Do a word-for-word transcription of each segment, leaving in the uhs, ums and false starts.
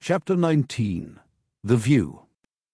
Chapter nineteen. The View.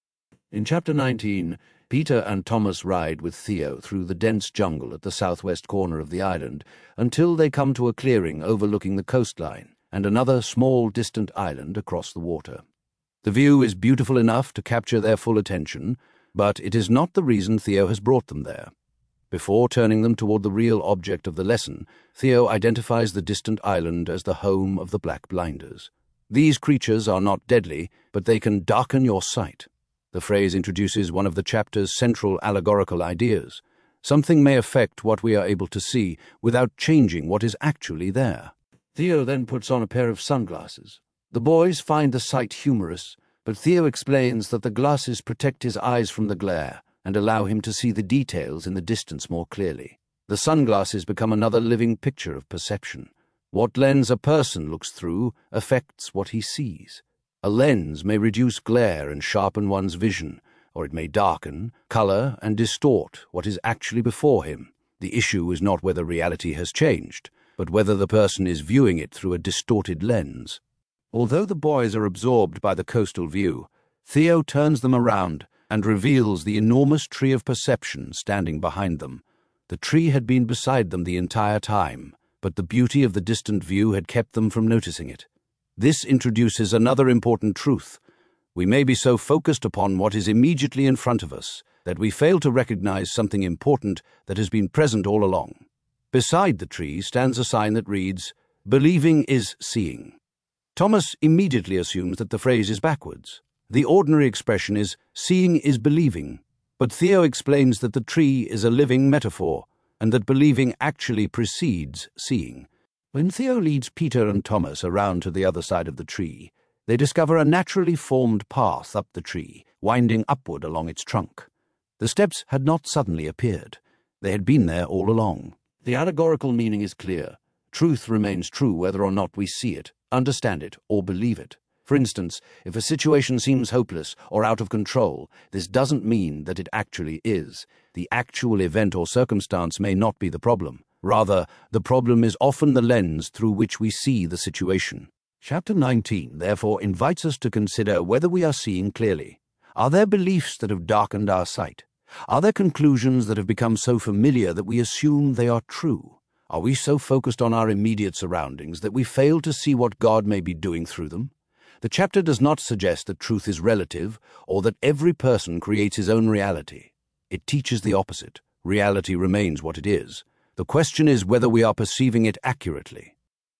In Chapter nineteen, Peter and Thomas ride with Theo through the dense jungle at the southwest corner of the island until they come to a clearing overlooking the coastline and another small distant island across the water. The view is beautiful enough to capture their full attention, but it is not the reason Theo has brought them there. Before turning them toward the real object of the lesson, Theo identifies the distant island as the home of the Black Blinders. These creatures are not deadly, but they can darken your sight. The phrase introduces one of the chapter's central allegorical ideas. Something may affect what we are able to see without changing what is actually there. Theo then puts on a pair of sunglasses. The boys find the sight humorous, but Theo explains that the glasses protect his eyes from the glare and allow him to see the details in the distance more clearly. The sunglasses become another living picture of perception. What lens a person looks through affects what he sees. A lens may reduce glare and sharpen one's vision, or it may darken, color, and distort what is actually before him. The issue is not whether reality has changed, but whether the person is viewing it through a distorted lens. Although the boys are absorbed by the coastal view, Theo turns them around and reveals the enormous tree of perception standing behind them. The tree had been beside them the entire time, but the beauty of the distant view had kept them from noticing it. This introduces another important truth. We may be so focused upon what is immediately in front of us that we fail to recognize something important that has been present all along. Beside the tree stands a sign that reads, "Believing is seeing." Thomas immediately assumes that the phrase is backwards. The ordinary expression is, "Seeing is believing," but Theo explains that the tree is a living metaphor, and that believing actually precedes seeing. When Theo leads Peter and Thomas around to the other side of the tree, they discover a naturally formed path up the tree, winding upward along its trunk. The steps had not suddenly appeared. They had been there all along. The allegorical meaning is clear. Truth remains true whether or not we see it, understand it, or believe it. For instance, if a situation seems hopeless or out of control, this doesn't mean that it actually is. The actual event or circumstance may not be the problem. Rather, the problem is often the lens through which we see the situation. Chapter nineteen, therefore, invites us to consider whether we are seeing clearly. Are there beliefs that have darkened our sight? Are there conclusions that have become so familiar that we assume they are true? Are we so focused on our immediate surroundings that we fail to see what God may be doing through them? The chapter does not suggest that truth is relative or that every person creates his own reality. It teaches the opposite. Reality remains what it is. The question is whether we are perceiving it accurately.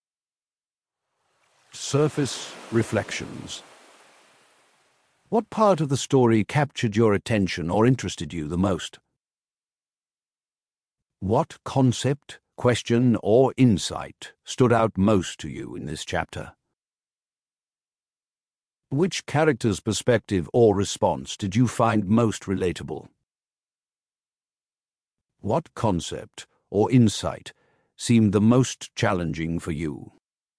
Surface reflections. What part of the story captured your attention or interested you the most? What concept, question, or insight stood out most to you in this chapter? Which character's perspective or response did you find most relatable? What concept or insight seemed the most challenging for you?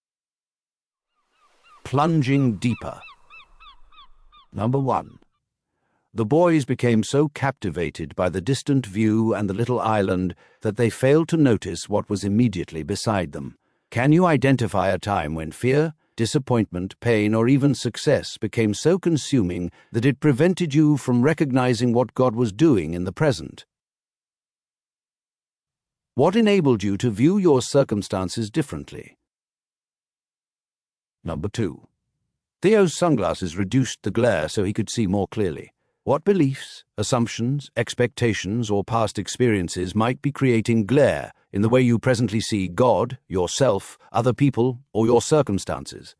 Plunging deeper. Number one. The boys became so captivated by the distant view and the little island that they failed to notice what was immediately beside them. Can you identify a time when fear, disappointment, pain, or even success became so consuming that it prevented you from recognizing what God was doing in the present? What enabled you to view your circumstances differently? Number two. Theo's sunglasses reduced the glare so he could see more clearly. What beliefs, assumptions, expectations, or past experiences might be creating glare in the way you presently see God, yourself, other people, or your circumstances?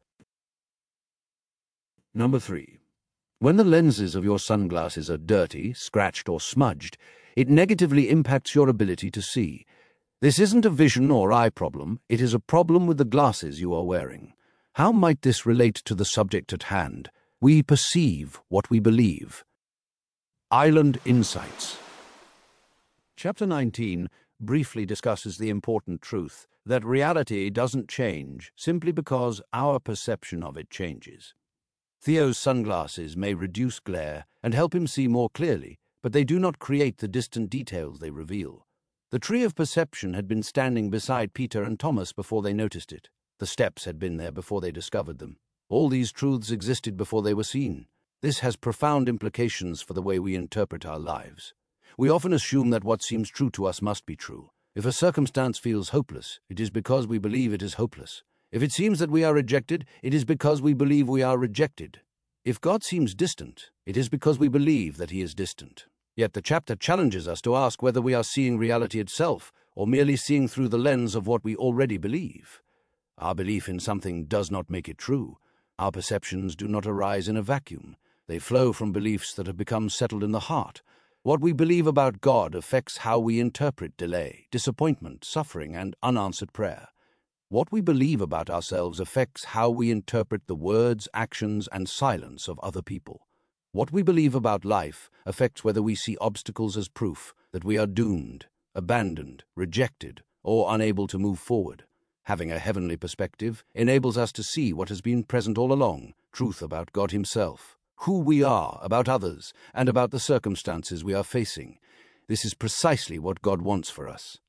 Number three. When the lenses of your sunglasses are dirty, scratched, or smudged, it negatively impacts your ability to see. This isn't a vision or eye problem, it is a problem with the glasses you are wearing. How might this relate to the subject at hand? We perceive what we believe. Island Insights. Chapter nineteen briefly discusses the important truth that reality doesn't change simply because our perception of it changes. Theo's sunglasses may reduce glare and help him see more clearly, but they do not create the distant details they reveal. The tree of perception had been standing beside Peter and Thomas before they noticed it. The steps had been there before they discovered them. All these truths existed before they were seen. This has profound implications for the way we interpret our lives. We often assume that what seems true to us must be true. If a circumstance feels hopeless, it is because we believe it is hopeless. If it seems that we are rejected, it is because we believe we are rejected. If God seems distant, it is because we believe that he is distant. Yet the chapter challenges us to ask whether we are seeing reality itself or merely seeing through the lens of what we already believe. Our belief in something does not make it true. Our perceptions do not arise in a vacuum. They flow from beliefs that have become settled in the heart. What we believe about God affects how we interpret delay, disappointment, suffering, and unanswered prayer. What we believe about ourselves affects how we interpret the words, actions, and silence of other people. What we believe about life affects whether we see obstacles as proof that we are doomed, abandoned, rejected, or unable to move forward. Having a heavenly perspective enables us to see what has been present all along, truth about God himself, who we are, about others, and about the circumstances we are facing. This is precisely what God wants for us.